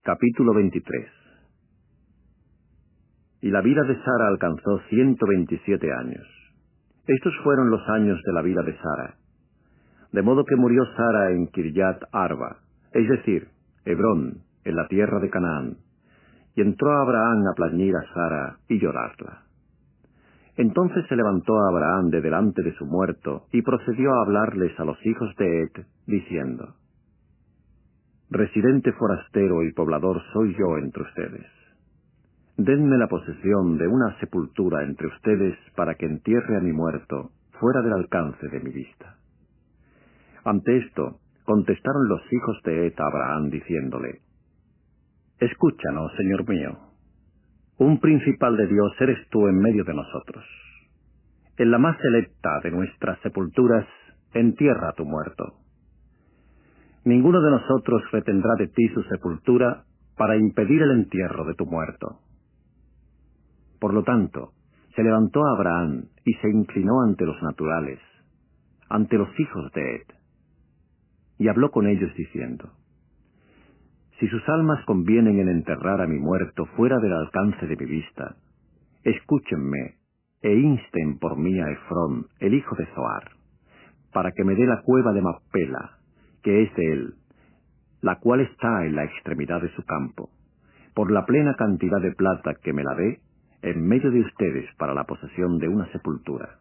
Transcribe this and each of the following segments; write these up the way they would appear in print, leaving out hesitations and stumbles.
Capítulo 23. Y la vida de Sara alcanzó 127 años. Estos fueron los años de la vida de Sara. De modo que murió Sara en Kiriat Arba, es decir, Hebrón, en la tierra de Canaán. Y entró Abraham a plañir a Sara y llorarla. Entonces se levantó Abraham de delante de su muerto y procedió a hablarles a los hijos de Het, diciendo: Residente forastero y poblador soy yo entre ustedes. Denme la posesión de una sepultura entre ustedes para que entierre a mi muerto fuera del alcance de mi vista. Ante esto, contestaron los hijos de Het a Abraham diciéndole: Escúchanos, señor mío. Un principal de Dios eres tú en medio de nosotros. En la más selecta de nuestras sepulturas, entierra a tu muerto. Ninguno de nosotros retendrá de ti su sepultura para impedir el entierro de tu muerto. Por lo tanto, se levantó Abraham y se inclinó ante los naturales, ante los hijos de Het, y habló con ellos diciendo: Si sus almas convienen en enterrar a mi muerto fuera del alcance de mi vista, escúchenme e insten por mí a Efrón, el hijo de Zohar, para que me dé la cueva de Macpela, que es de él, la cual está en la extremidad de su campo, por la plena cantidad de plata que me la dé, en medio de ustedes para la posesión de una sepultura.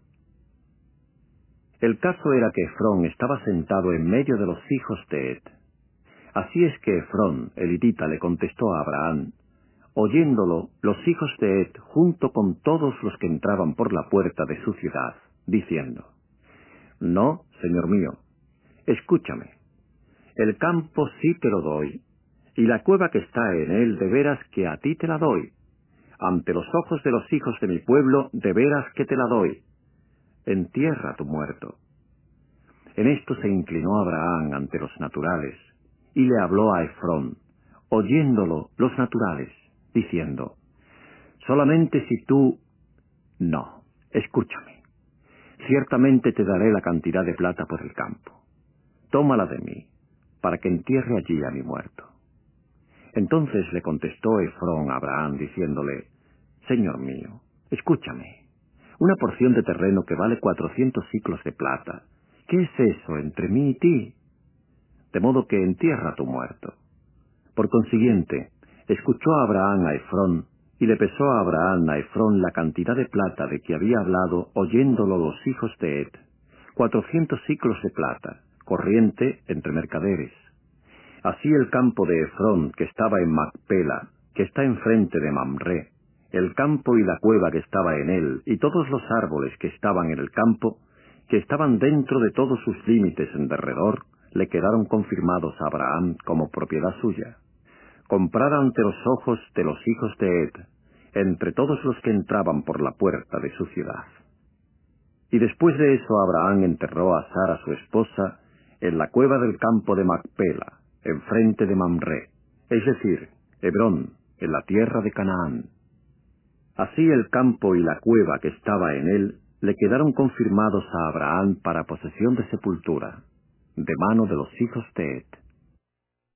El caso era que Efrón estaba sentado en medio de los hijos de Het. Así es que Efrón, el hitita, le contestó a Abraham, oyéndolo los hijos de Het junto con todos los que entraban por la puerta de su ciudad, diciendo: No, señor mío, escúchame. El campo sí te lo doy, y la cueva que está en él de veras que a ti te la doy. Ante los ojos de los hijos de mi pueblo de veras que te la doy. Entierra tu muerto. En esto se inclinó Abraham ante los naturales, y le habló a Efrón, oyéndolo los naturales, diciendo: Solamente si tú... No, escúchame. Ciertamente te daré la cantidad de plata por el campo. Tómala de mí, para que entierre allí a mi muerto. Entonces le contestó Efrón a Abraham diciéndole: Señor mío, escúchame. Una porción de terreno que vale 400 siclos de plata. ¿Qué es eso entre mí y ti? De modo que entierra tu muerto. Por consiguiente, escuchó Abraham a Efrón, y le pesó a Abraham a Efrón la cantidad de plata de que había hablado oyéndolo los hijos de Het, 400 siclos de plata, corriente entre mercaderes. Así el campo de Efrón, que estaba en Macpela, que está enfrente de Mamré, el campo y la cueva que estaba en él, y todos los árboles que estaban en el campo, que estaban dentro de todos sus límites en derredor, le quedaron confirmados a Abraham como propiedad suya, comprada ante los ojos de los hijos de Het, entre todos los que entraban por la puerta de su ciudad. Y después de eso Abraham enterró a Sara su esposa en la cueva del campo de Macpela, enfrente de Mamré, es decir, Hebrón, en la tierra de Canaán. Así el campo y la cueva que estaba en él le quedaron confirmados a Abraham para posesión de sepultura, de mano de los hijos de Het.